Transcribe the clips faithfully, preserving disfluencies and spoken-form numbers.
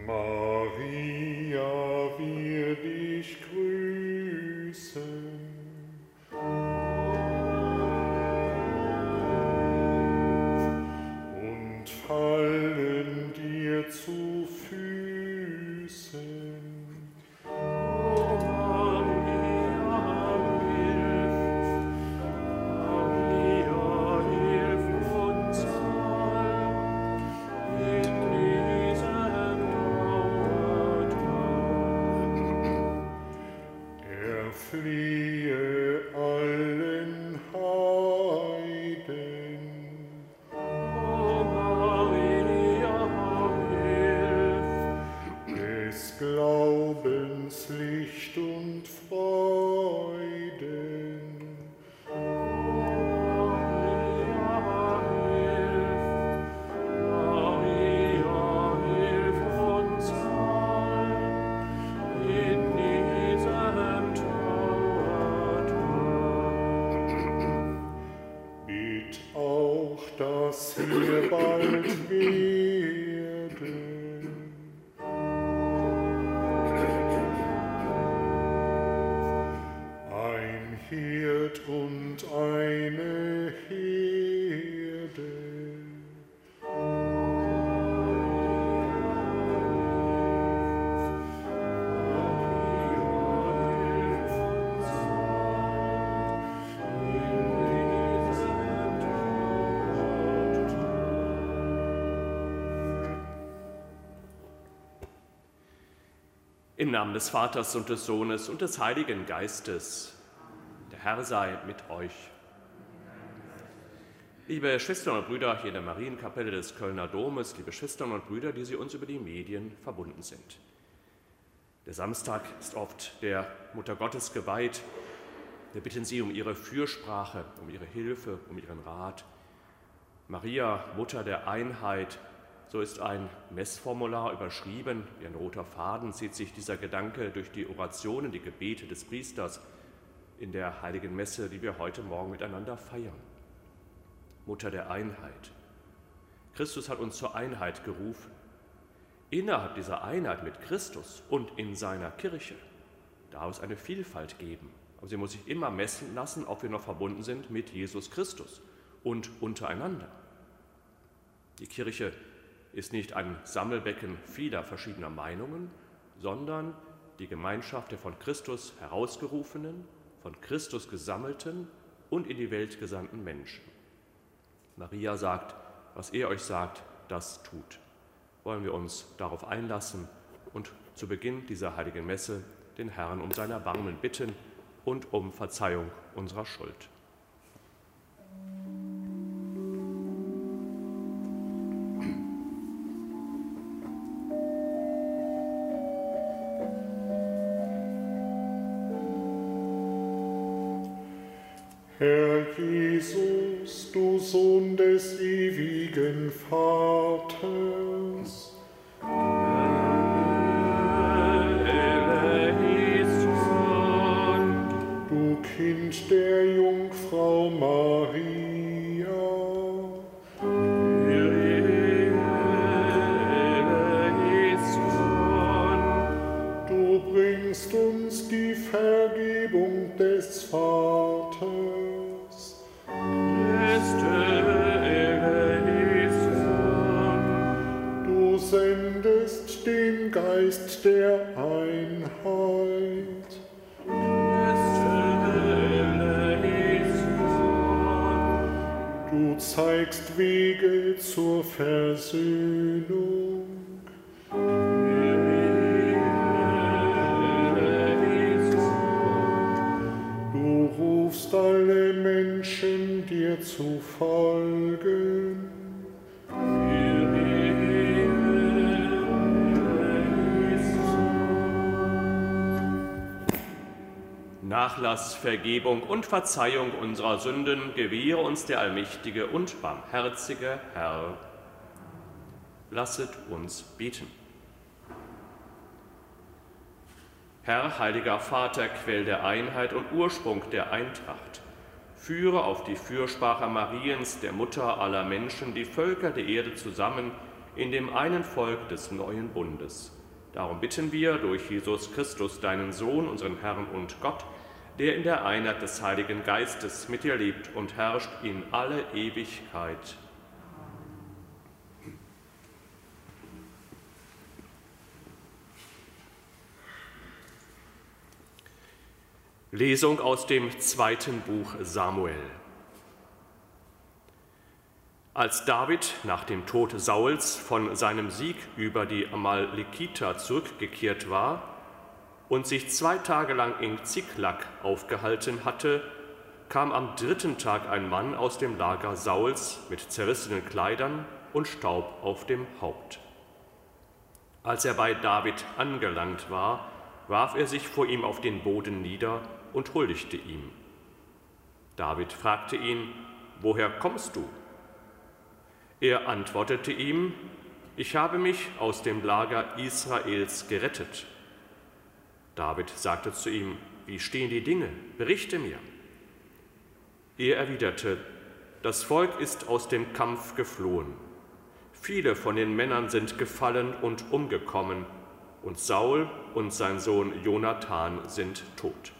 Maria, wir dich grüßen. Und fallen dir zu Füßen. O Maria, hilf, Maria, hilf uns all, in diesem Trauertal. Erfliehe allen Heiden. O Maria, hilf, Des Glaubens Licht und Freuden. Maria, hilf, Maria, hilf uns all, in diesem Trauertal. Bitt auch, dass wir bald werden. Ein Hirt und eine Herde. Im Namen des Vaters und des Sohnes und des Heiligen Geistes. Der Herr sei mit euch. Liebe Schwestern und Brüder hier in der Marienkapelle des Kölner Domes, liebe Schwestern und Brüder, die Sie uns über die Medien verbunden sind. Der Samstag ist oft der Mutter Gottes geweiht. Wir bitten Sie um ihre Fürsprache, um ihre Hilfe, um ihren Rat. Maria, Mutter der Einheit, so ist ein Messformular überschrieben. Wie ein roter Faden zieht sich dieser Gedanke durch die Orationen, die Gebete des Priesters in der Heiligen Messe, die wir heute Morgen miteinander feiern. Mutter der Einheit. Christus hat uns zur Einheit gerufen. Innerhalb dieser Einheit mit Christus und in seiner Kirche darf es eine Vielfalt geben. Aber sie muss sich immer messen lassen, ob wir noch verbunden sind mit Jesus Christus und untereinander. Die Kirche ist nicht ein Sammelbecken vieler verschiedener Meinungen, sondern die Gemeinschaft der von Christus herausgerufenen, von Christus gesammelten und in die Welt gesandten Menschen. Maria sagt, was er euch sagt, das tut. Wollen wir uns darauf einlassen und zu Beginn dieser heiligen Messe den Herrn um sein Erbarmen bitten und um Verzeihung unserer Schuld. Herr Jesus, du Sohn des ewigen Vaters, du Kind der Jungfrau Maria, du bringst uns die Vergebung des Vaters. Du sendest den Geist der Einheit. Du zeigst Wege zur Versöhnung. Du rufst alle Menschen, dir zu folgen. Nachlass, Vergebung und Verzeihung unserer Sünden gewähre uns der allmächtige und barmherzige Herr. Lasset uns beten. Herr, heiliger Vater, Quell der Einheit und Ursprung der Eintracht, führe auf die Fürsprache Mariens, der Mutter aller Menschen, die Völker der Erde zusammen in dem einen Volk des neuen Bundes. Darum bitten wir durch Jesus Christus, deinen Sohn, unseren Herrn und Gott, der in der Einheit des Heiligen Geistes mit dir lebt und herrscht in alle Ewigkeit. Lesung aus dem zweiten Buch Samuel. Als David nach dem Tod Sauls von seinem Sieg über die Amalekiter zurückgekehrt war und sich zwei Tage lang in Ziklag aufgehalten hatte, kam am dritten Tag ein Mann aus dem Lager Sauls mit zerrissenen Kleidern und Staub auf dem Haupt. Als er bei David angelangt war, warf er sich vor ihm auf den Boden nieder und huldigte ihm. David fragte ihn: Woher kommst du? Er antwortete ihm: Ich habe mich aus dem Lager Israels gerettet. David sagte zu ihm: Wie stehen die Dinge? Berichte mir. Er erwiderte: Das Volk ist aus dem Kampf geflohen. Viele von den Männern sind gefallen und umgekommen, und Saul und sein Sohn Jonathan sind tot.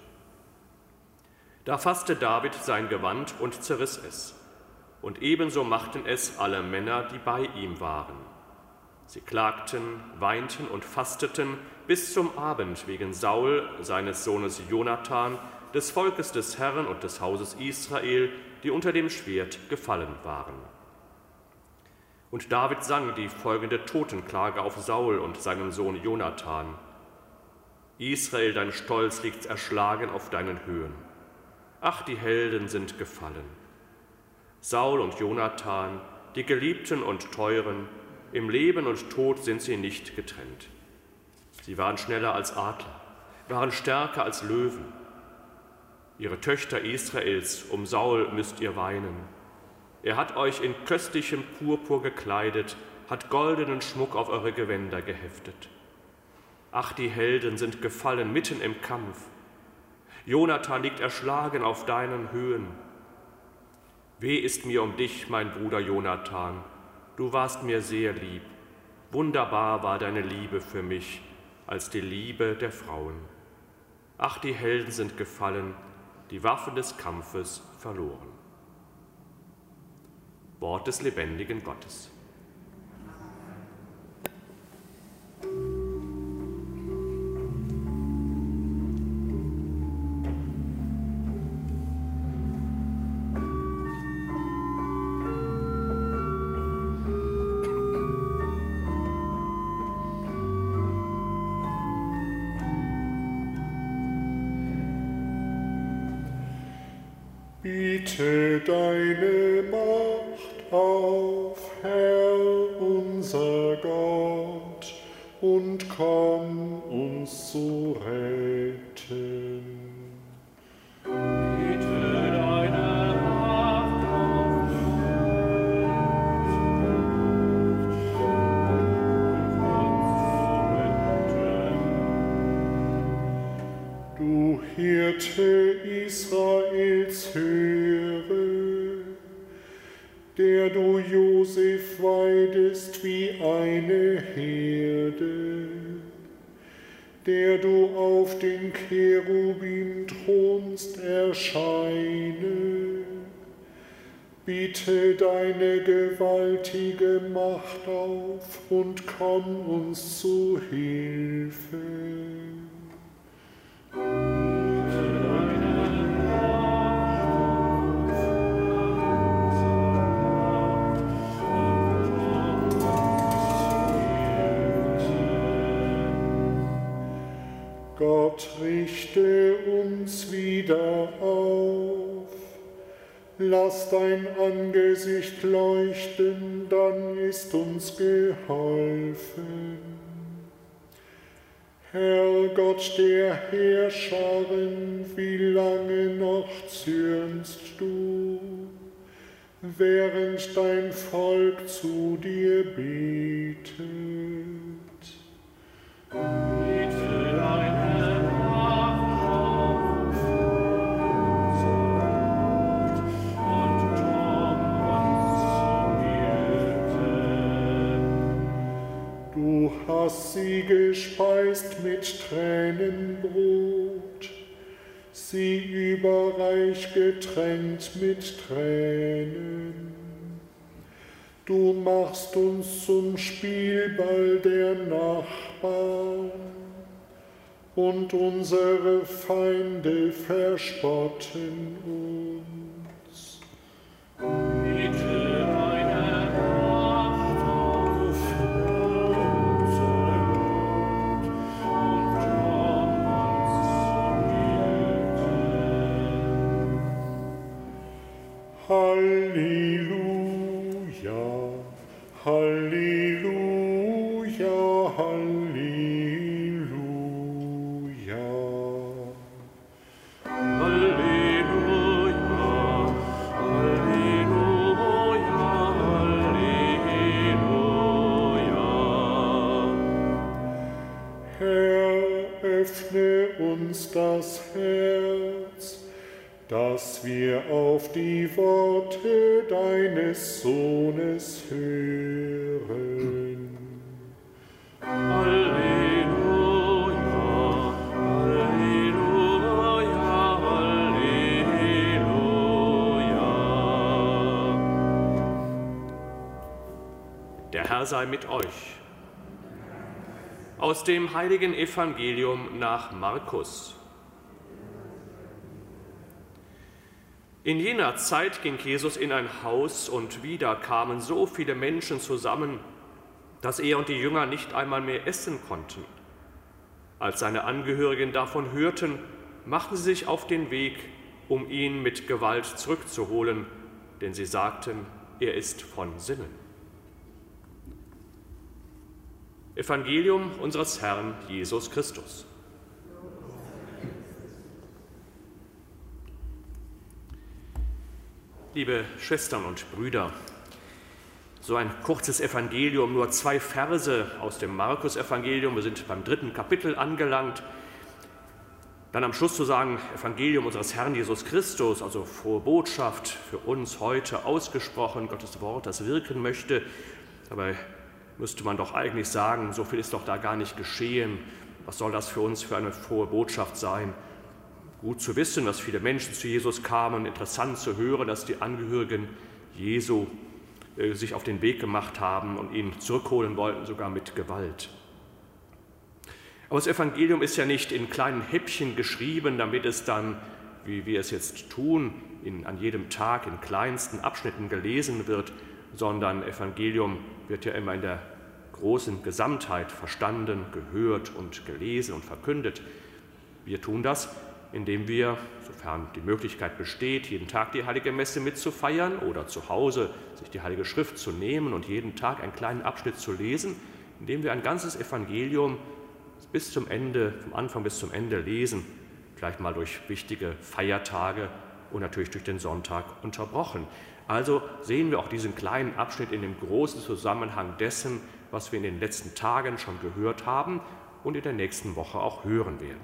Da fasste David sein Gewand und zerriss es. Und ebenso machten es alle Männer, die bei ihm waren. Sie klagten, weinten und fasteten bis zum Abend wegen Saul, seines Sohnes Jonathan, des Volkes des Herrn und des Hauses Israel, die unter dem Schwert gefallen waren. Und David sang die folgende Totenklage auf Saul und seinen Sohn Jonathan: Israel, dein Stolz liegt erschlagen auf deinen Höhen. Ach, die Helden sind gefallen. Saul und Jonathan, die Geliebten und Teuren, im Leben und Tod sind sie nicht getrennt. Sie waren schneller als Adler, waren stärker als Löwen. Ihre Töchter Israels, um Saul müsst ihr weinen. Er hat euch in köstlichem Purpur gekleidet, hat goldenen Schmuck auf eure Gewänder geheftet. Ach, die Helden sind gefallen mitten im Kampf. Jonathan liegt erschlagen auf deinen Höhen. Weh ist mir um dich, mein Bruder Jonathan, du warst mir sehr lieb. Wunderbar war deine Liebe für mich, als die Liebe der Frauen. Ach, die Helden sind gefallen, die Waffen des Kampfes verloren. Wort des lebendigen Gottes. Biete deine Macht auf, Herr unser Gott, und komm uns zu retten. Biete deine Macht auf, Du Hirte Israels, höre, der du Josef weidest wie eine Herde, der du auf den Cherubim thronst, erscheine. Biete deine gewaltige Macht auf und komm uns zu Hilfe. Gott, richte uns wieder auf, lass dein Angesicht leuchten, dann ist uns geholfen. Herr Gott der Heerscharen, wie lange noch zürnst du, während dein Volk zu dir betet? biete deine Macht auf, und komm uns zu Hilfe. hast sie gespeist mit Tränenbrot, sie überreich getränkt mit Tränen. Du machst uns zum Spielball der Nachbarn, und unsere Feinde verspotten uns. Bitte deine Macht auf unsere Not und komm uns zu Hilfe. Halleluja, Halleluja, Halleluja. Öffne uns das Herz, dass wir auf die Worte deines Sohnes hören. Halleluja, Halleluja, Halleluja. Der Herr sei mit euch. Aus dem heiligen Evangelium nach Markus. In jener Zeit ging Jesus in ein Haus, und wieder kamen so viele Menschen zusammen, dass er und die Jünger nicht einmal mehr essen konnten. Als seine Angehörigen davon hörten, machten sie sich auf den Weg, um ihn mit Gewalt zurückzuholen, denn sie sagten, er ist von Sinnen. Evangelium unseres Herrn Jesus Christus. Liebe Schwestern und Brüder, so ein kurzes Evangelium, nur zwei Verse aus dem Markus-Evangelium. Wir sind beim dritten Kapitel angelangt. Dann am Schluss zu sagen, Evangelium unseres Herrn Jesus Christus, also frohe Botschaft für uns heute ausgesprochen, Gottes Wort, das wirken möchte. Dabei müsste man doch eigentlich sagen, so viel ist doch da gar nicht geschehen. Was soll das für uns für eine frohe Botschaft sein? Gut zu wissen, dass viele Menschen zu Jesus kamen, interessant zu hören, dass die Angehörigen Jesu äh, sich auf den Weg gemacht haben und ihn zurückholen wollten, sogar mit Gewalt. Aber das Evangelium ist ja nicht in kleinen Häppchen geschrieben, damit es dann, wie wir es jetzt tun, in, an jedem Tag in kleinsten Abschnitten gelesen wird, sondern Evangelium wird ja immer in der großen Gesamtheit verstanden, gehört und gelesen und verkündet. Wir tun das, indem wir, sofern die Möglichkeit besteht, jeden Tag die Heilige Messe mitzufeiern oder zu Hause sich die Heilige Schrift zu nehmen und jeden Tag einen kleinen Abschnitt zu lesen, indem wir ein ganzes Evangelium bis zum Ende, vom Anfang bis zum Ende lesen, vielleicht mal durch wichtige Feiertage und natürlich durch den Sonntag unterbrochen. Also sehen wir auch diesen kleinen Abschnitt in dem großen Zusammenhang dessen, was wir in den letzten Tagen schon gehört haben und in der nächsten Woche auch hören werden.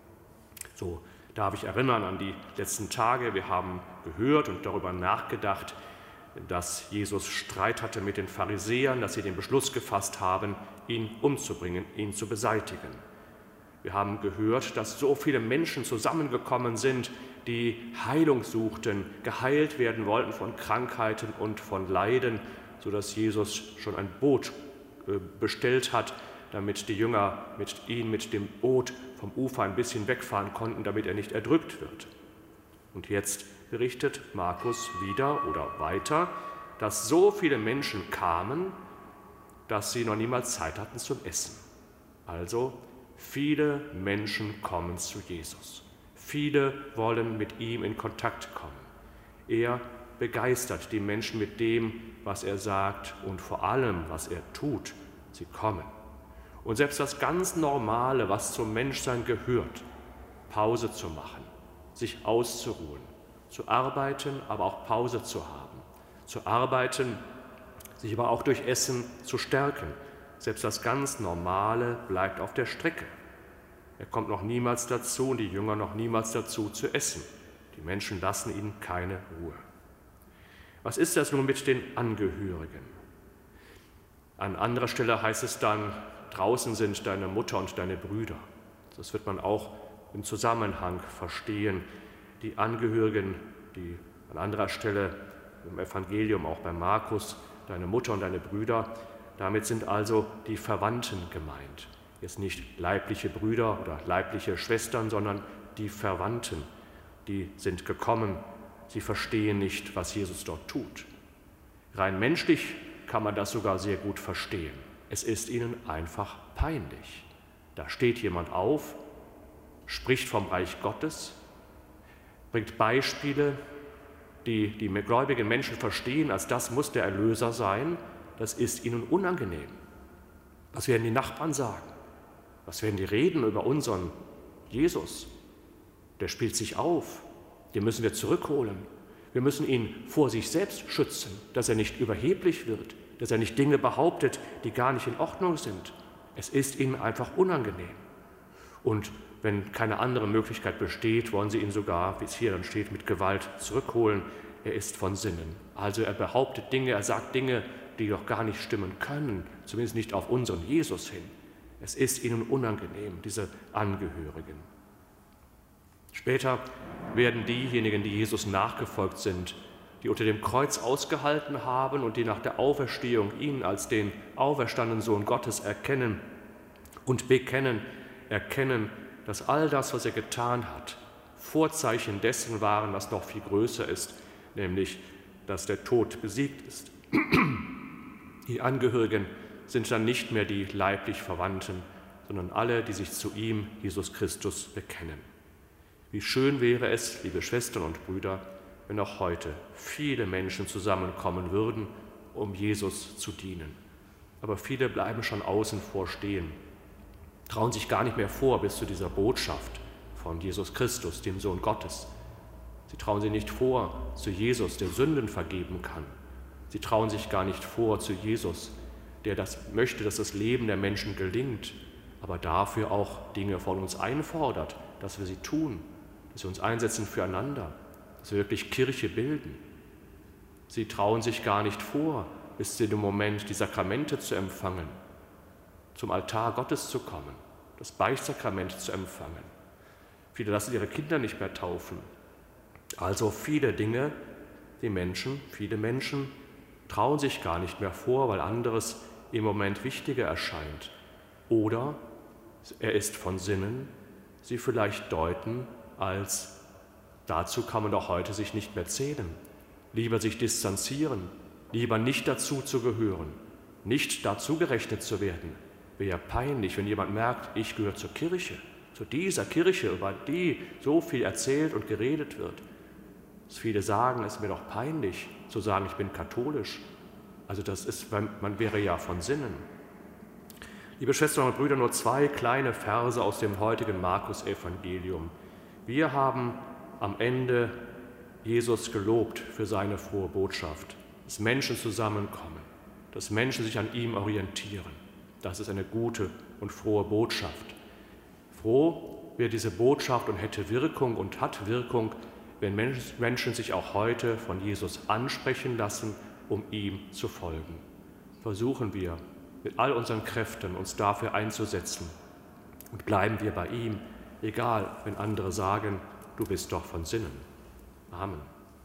So darf ich erinnern an die letzten Tage. Wir haben gehört und darüber nachgedacht, dass Jesus Streit hatte mit den Pharisäern, dass sie den Beschluss gefasst haben, ihn umzubringen, ihn zu beseitigen. Wir haben gehört, dass so viele Menschen zusammengekommen sind, die Heilung suchten, geheilt werden wollten von Krankheiten und von Leiden, sodass Jesus schon ein Boot bestellt hat, damit die Jünger mit ihm mit dem Boot vom Ufer ein bisschen wegfahren konnten, damit er nicht erdrückt wird. Und jetzt berichtet Markus wieder oder weiter, dass so viele Menschen kamen, dass sie noch niemals Zeit hatten zum Essen. Also viele Menschen kommen zu Jesus. Viele wollen mit ihm in Kontakt kommen. Er begeistert die Menschen mit dem, was er sagt und vor allem, was er tut. Sie kommen. Und selbst das ganz Normale, was zum Menschsein gehört, Pause zu machen, sich auszuruhen, zu arbeiten, aber auch Pause zu haben, zu arbeiten, sich aber auch durch Essen zu stärken. Selbst das ganz Normale bleibt auf der Strecke. Er kommt noch niemals dazu und die Jünger noch niemals dazu zu essen. Die Menschen lassen ihnen keine Ruhe. Was ist das nun mit den Angehörigen? An anderer Stelle heißt es dann draußen sind deine Mutter und deine Brüder. Das wird man auch im Zusammenhang verstehen. Die Angehörigen, die an anderer Stelle im Evangelium, auch bei Markus, deine Mutter und deine Brüder, damit sind also die Verwandten gemeint. Jetzt nicht leibliche Brüder oder leibliche Schwestern, sondern die Verwandten, die sind gekommen. Sie verstehen nicht, was Jesus dort tut. Rein menschlich kann man das sogar sehr gut verstehen. Es ist ihnen einfach peinlich. Da steht jemand auf, spricht vom Reich Gottes, bringt Beispiele, die die gläubigen Menschen verstehen, als das muss der Erlöser sein. Das ist ihnen unangenehm. Was werden die Nachbarn sagen? Was werden die reden über unseren Jesus? Der spielt sich auf, den müssen wir zurückholen. Wir müssen ihn vor sich selbst schützen, dass er nicht überheblich wird, dass er nicht Dinge behauptet, die gar nicht in Ordnung sind. Es ist ihnen einfach unangenehm. Und wenn keine andere Möglichkeit besteht, wollen sie ihn sogar, wie es hier dann steht, mit Gewalt zurückholen. Er ist von Sinnen. Also er behauptet Dinge, er sagt Dinge, die doch gar nicht stimmen können, zumindest nicht auf unseren Jesus hin. Es ist ihnen unangenehm, diese Angehörigen. Später werden diejenigen, die Jesus nachgefolgt sind, die unter dem Kreuz ausgehalten haben und die nach der Auferstehung ihn als den auferstandenen Sohn Gottes erkennen und bekennen, erkennen, dass all das, was er getan hat, Vorzeichen dessen waren, was noch viel größer ist, nämlich, dass der Tod besiegt ist. Die Angehörigen sind dann nicht mehr die leiblich Verwandten, sondern alle, die sich zu ihm, Jesus Christus, bekennen. Wie schön wäre es, liebe Schwestern und Brüder, wenn auch heute viele Menschen zusammenkommen würden, um Jesus zu dienen. Aber viele bleiben schon außen vor stehen, trauen sich gar nicht mehr vor bis zu dieser Botschaft von Jesus Christus, dem Sohn Gottes. Sie trauen sich nicht vor zu Jesus, der Sünden vergeben kann. Sie trauen sich gar nicht vor zu Jesus, der das möchte, dass das Leben der Menschen gelingt, aber dafür auch Dinge von uns einfordert, dass wir sie tun, dass wir uns einsetzen füreinander, dass wir wirklich Kirche bilden. Sie trauen sich gar nicht vor, bis zu dem Moment die Sakramente zu empfangen, zum Altar Gottes zu kommen, das Beichtsakrament zu empfangen. Viele lassen ihre Kinder nicht mehr taufen. Also viele Dinge, die Menschen, viele Menschen trauen sich gar nicht mehr vor, weil anderes im Moment wichtiger erscheint. Oder er ist von Sinnen, sie vielleicht deuten, als dazu kann man doch heute sich nicht mehr zählen. Lieber sich distanzieren, lieber nicht dazu zu gehören, nicht dazu gerechnet zu werden. Wäre ja peinlich, wenn jemand merkt, ich gehöre zur Kirche, zu dieser Kirche, über die so viel erzählt und geredet wird. Dass viele sagen, es ist mir doch peinlich zu sagen, ich bin katholisch. Also das ist, man wäre ja von Sinnen. Liebe Schwestern und Brüder, nur zwei kleine Verse aus dem heutigen Markus-Evangelium. Wir haben am Ende Jesus gelobt für seine frohe Botschaft, dass Menschen zusammenkommen, dass Menschen sich an ihm orientieren. Das ist eine gute und frohe Botschaft. Froh wäre diese Botschaft und hätte Wirkung und hat Wirkung, wenn Menschen sich auch heute von Jesus ansprechen lassen, um ihm zu folgen. Versuchen wir mit all unseren Kräften uns dafür einzusetzen und bleiben wir bei ihm, egal wenn andere sagen, du bist doch von Sinnen. Amen.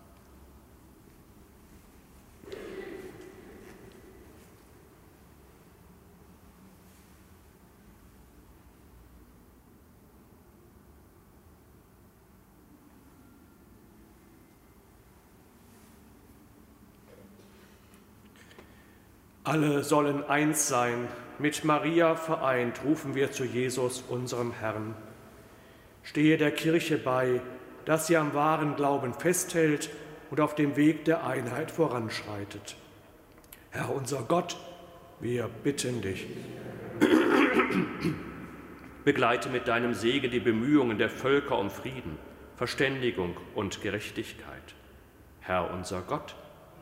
Alle sollen eins sein, mit Maria vereint, rufen wir zu Jesus, unserem Herrn. Stehe der Kirche bei, dass sie am wahren Glauben festhält und auf dem Weg der Einheit voranschreitet. Herr unser Gott, wir bitten dich. Begleite mit deinem Segen die Bemühungen der Völker um Frieden, Verständigung und Gerechtigkeit. Herr unser Gott,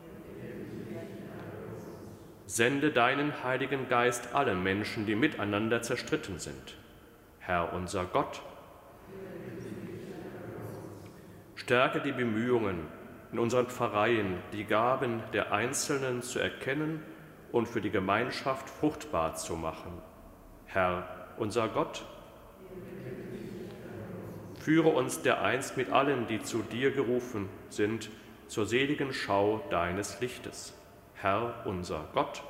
sende deinen Heiligen Geist allen Menschen, die miteinander zerstritten sind. Herr unser Gott, stärke die Bemühungen in unseren Pfarreien, die Gaben der Einzelnen zu erkennen und für die Gemeinschaft fruchtbar zu machen. Herr, unser Gott, führe uns dereinst mit allen, die zu dir gerufen sind, zur seligen Schau deines Lichtes. Herr, unser Gott.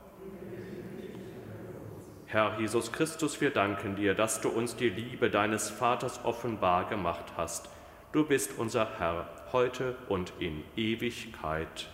Herr Jesus Christus, wir danken dir, dass du uns die Liebe deines Vaters offenbar gemacht hast. Du bist unser Herr, heute und in Ewigkeit.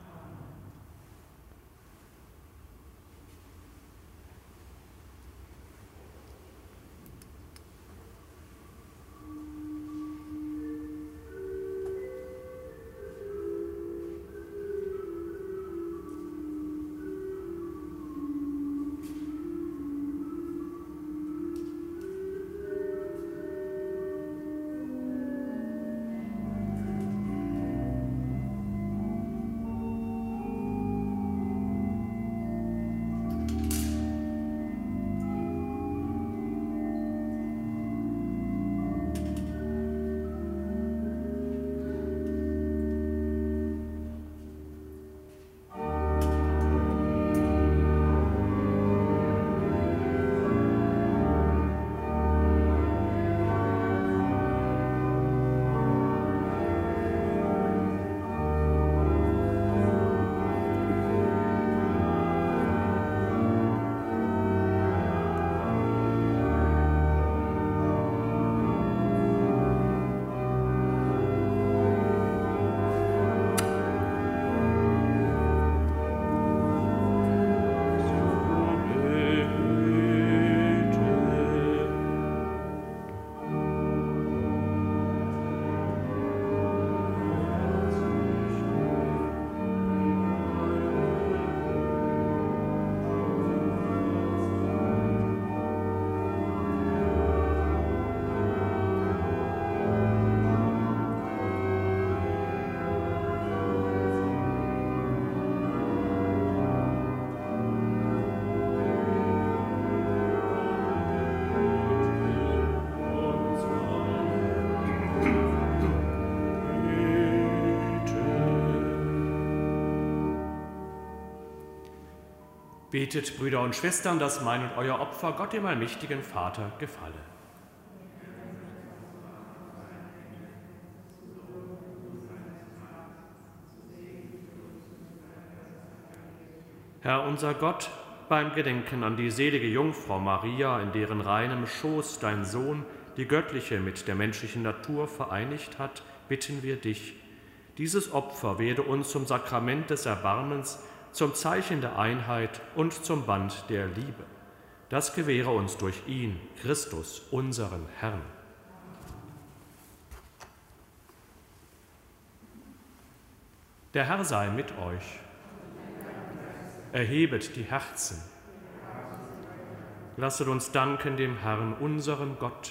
Betet, Brüder und Schwestern, dass mein und euer Opfer Gott, dem allmächtigen Vater, gefalle. Herr unser Gott, beim Gedenken an die selige Jungfrau Maria, in deren reinem Schoß dein Sohn die göttliche mit der menschlichen Natur vereinigt hat, bitten wir dich, dieses Opfer werde uns zum Sakrament des Erbarmens, zum Zeichen der Einheit und zum Band der Liebe. Das gewähre uns durch ihn, Christus, unseren Herrn. Der Herr sei mit euch. Erhebet die Herzen. Lasset uns danken dem Herrn, unserem Gott.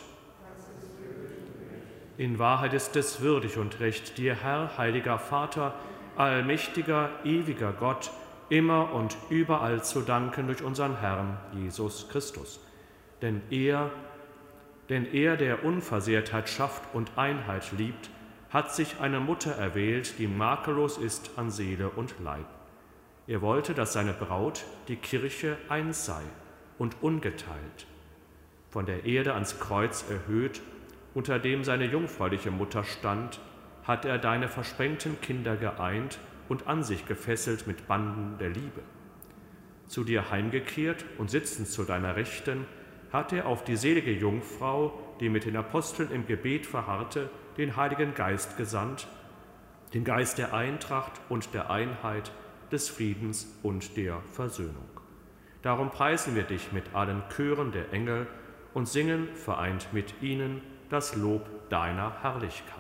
In Wahrheit ist es würdig und recht, dir, Herr, heiliger Vater, allmächtiger, ewiger Gott, immer und überall zu danken durch unseren Herrn Jesus Christus. Denn er, denn er, der Unversehrtheit schafft und Einheit liebt, hat sich eine Mutter erwählt, die makellos ist an Seele und Leib. Er wollte, dass seine Braut, die Kirche, eins sei und ungeteilt. Von der Erde ans Kreuz erhöht, unter dem seine jungfräuliche Mutter stand, hat er deine versprengten Kinder geeint und an sich gefesselt mit Banden der Liebe. Zu dir heimgekehrt und sitzend zu deiner Rechten, hat er auf die selige Jungfrau, die mit den Aposteln im Gebet verharrte, den Heiligen Geist gesandt, den Geist der Eintracht und der Einheit, des Friedens und der Versöhnung. Darum preisen wir dich mit allen Chören der Engel und singen, vereint mit ihnen, das Lob deiner Herrlichkeit.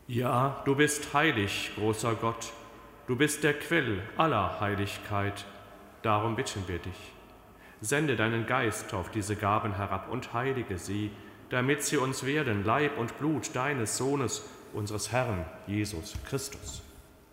Ja, du bist heilig, großer Gott, du bist der Quell aller Heiligkeit, darum bitten wir dich. Sende deinen Geist auf diese Gaben herab und heilige sie, damit sie uns werden Leib und Blut deines Sohnes, unseres Herrn Jesus Christus.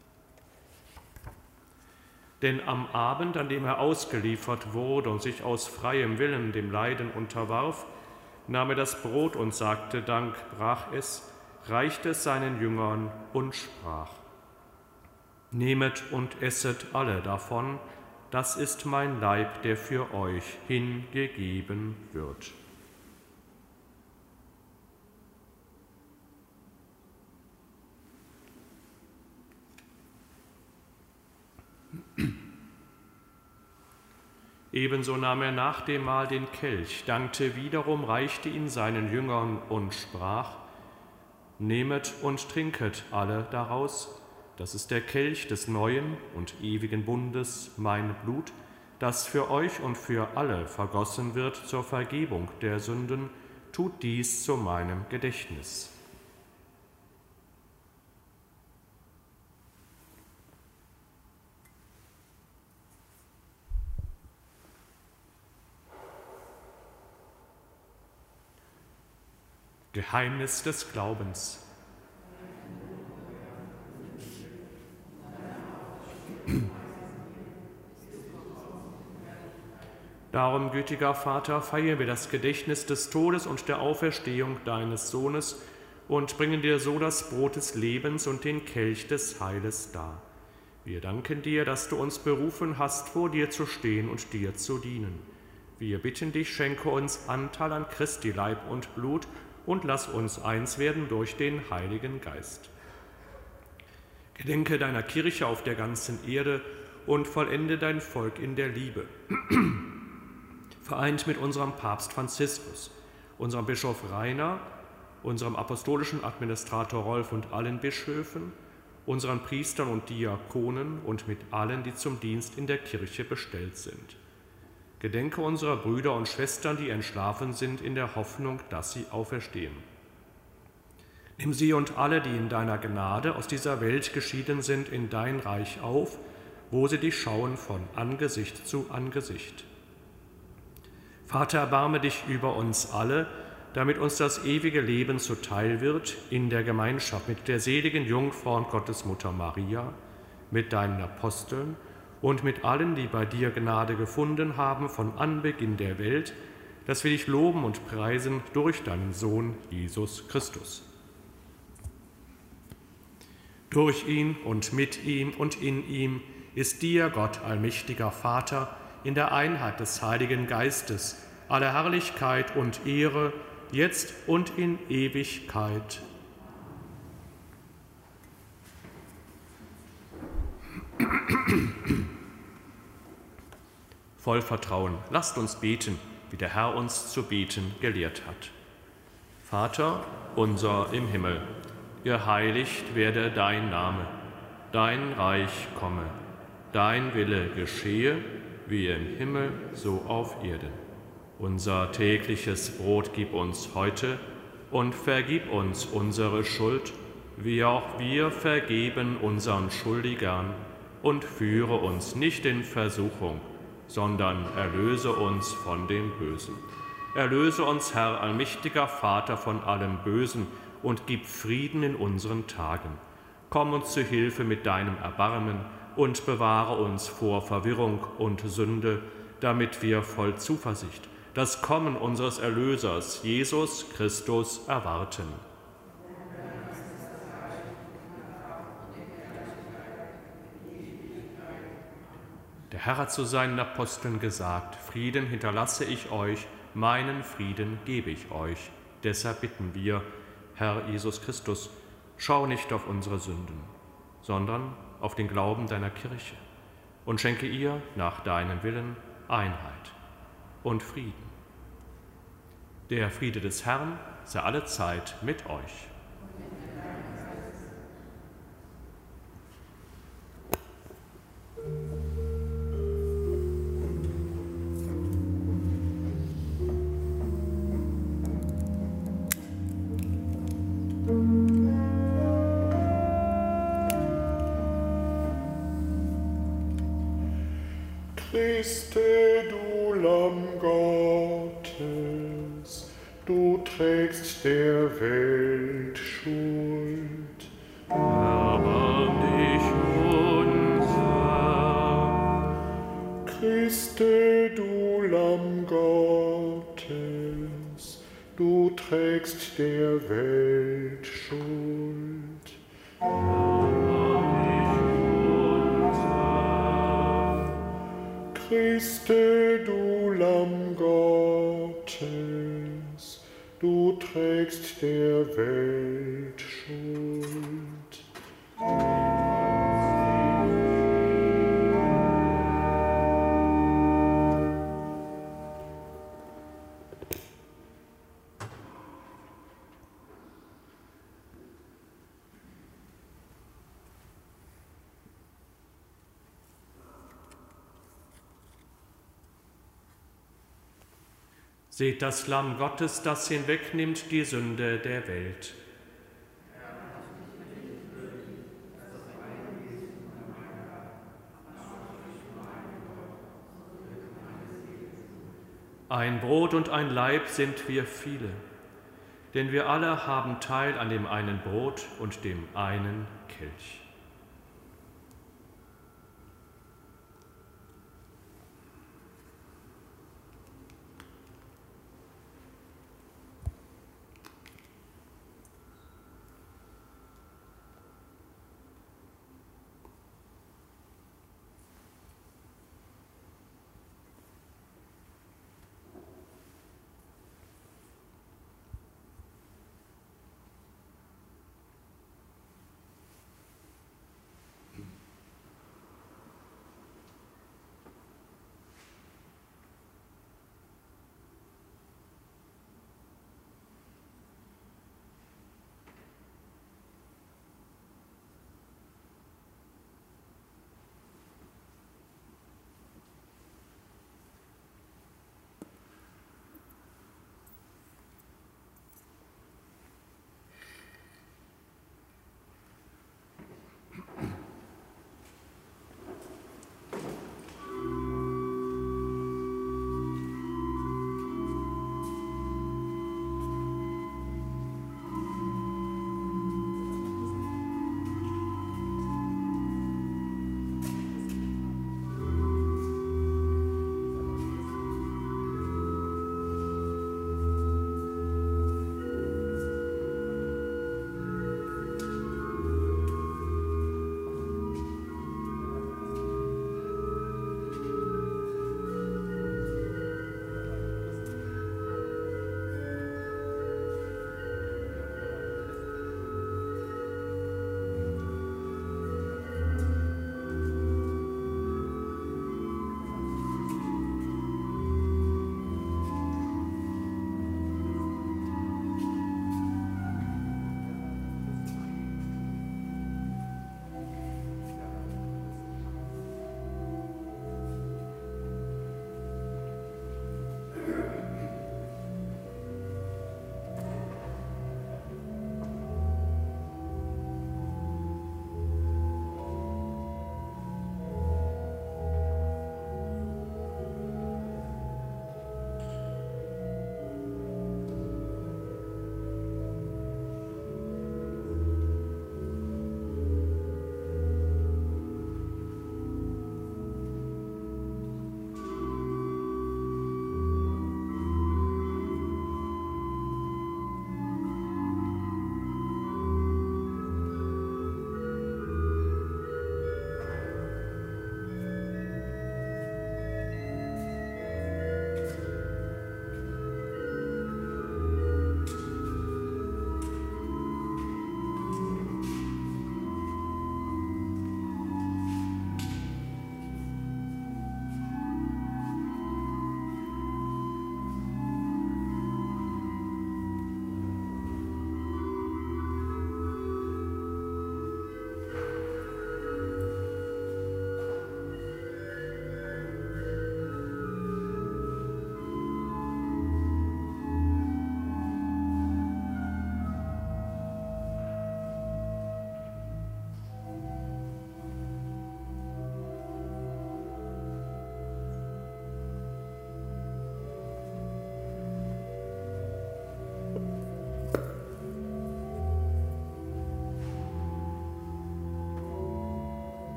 Denn am Abend, an dem er ausgeliefert wurde und sich aus freiem Willen dem Leiden unterwarf, nahm er das Brot und sagte Dank, brach es, reichte es seinen Jüngern und sprach: Nehmet und esset alle davon, das ist mein Leib, der für euch hingegeben wird. Ebenso nahm er nach dem Mahl den Kelch, dankte wiederum, reichte ihn seinen Jüngern und sprach: Nehmet und trinket alle daraus, das ist der Kelch des neuen und ewigen Bundes, mein Blut, das für euch und für alle vergossen wird zur Vergebung der Sünden. Tut dies zu meinem Gedächtnis. Geheimnis des Glaubens. Darum, gütiger Vater, feiern wir das Gedächtnis des Todes und der Auferstehung deines Sohnes und bringen dir so das Brot des Lebens und den Kelch des Heiles dar. Wir danken dir, dass du uns berufen hast, vor dir zu stehen und dir zu dienen. Wir bitten dich, schenke uns Anteil an Christi Leib und Blut und lass uns eins werden durch den Heiligen Geist. Gedenke deiner Kirche auf der ganzen Erde und vollende dein Volk in der Liebe. Vereint mit unserem Papst Franziskus, unserem Bischof Rainer, unserem apostolischen Administrator Rolf und allen Bischöfen, unseren Priestern und Diakonen und mit allen, die zum Dienst in der Kirche bestellt sind. Gedenke unserer Brüder und Schwestern, die entschlafen sind, in der Hoffnung, dass sie auferstehen. Nimm sie und alle, die in deiner Gnade aus dieser Welt geschieden sind, in dein Reich auf, wo sie dich schauen von Angesicht zu Angesicht. Vater, erbarme dich über uns alle, damit uns das ewige Leben zuteil wird, in der Gemeinschaft mit der seligen Jungfrau und Gottesmutter Maria, mit deinen Aposteln und mit allen, die bei dir Gnade gefunden haben von Anbeginn der Welt, dass wir dich loben und preisen durch deinen Sohn Jesus Christus. Durch ihn und mit ihm und in ihm ist dir, Gott, allmächtiger Vater, in der Einheit des Heiligen Geistes, alle Herrlichkeit und Ehre, jetzt und in Ewigkeit. Voll Vertrauen, lasst uns beten, wie der Herr uns zu beten gelehrt hat. Vater unser im Himmel, geheiligt werde dein Name, dein Reich komme, dein Wille geschehe, wie im Himmel, so auf Erden. Unser tägliches Brot gib uns heute und vergib uns unsere Schuld, wie auch wir vergeben unseren Schuldigern, und führe uns nicht in Versuchung, sondern erlöse uns von dem Bösen. Erlöse uns, Herr, allmächtiger Vater, von allem Bösen und gib Frieden in unseren Tagen. Komm uns zu Hilfe mit deinem Erbarmen und bewahre uns vor Verwirrung und Sünde, damit wir voll Zuversicht das Kommen unseres Erlösers, Jesus Christus, erwarten. Der Herr hat zu seinen Aposteln gesagt: Frieden hinterlasse ich euch, meinen Frieden gebe ich euch. Deshalb bitten wir, Herr Jesus Christus, schau nicht auf unsere Sünden, sondern auf den Glauben deiner Kirche und schenke ihr nach deinem Willen Einheit und Frieden. Der Friede des Herrn sei allezeit mit euch. Christe, du Lamm Gottes, du trägst der Welt Schuld. Erbarm dich unser. Christe, du Lamm Gottes, du trägst der Welt Schuld. Erbarm dich unser. Christe, du Lamm Gottes, du trägst der Welt Schuld. Seht das Lamm Gottes, das hinwegnimmt die Sünde der Welt. Ein Brot und ein Leib sind wir viele, denn wir alle haben Teil an dem einen Brot und dem einen Kelch.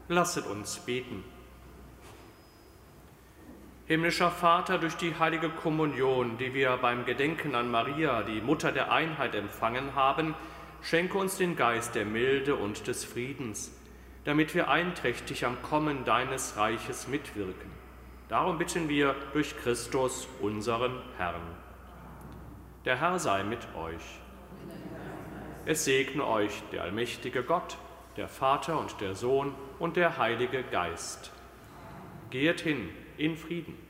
Lasset uns beten. Himmlischer Vater, durch die heilige Kommunion, die wir beim Gedenken an Maria, die Mutter der Einheit, empfangen haben, schenke uns den Geist der Milde und des Friedens, damit wir einträchtig am Kommen deines Reiches mitwirken. Darum bitten wir durch Christus, unseren Herrn. Der Herr sei mit euch. Es segne euch der allmächtige Gott, der Vater und der Sohn und der Heilige Geist. Geht hin in Frieden.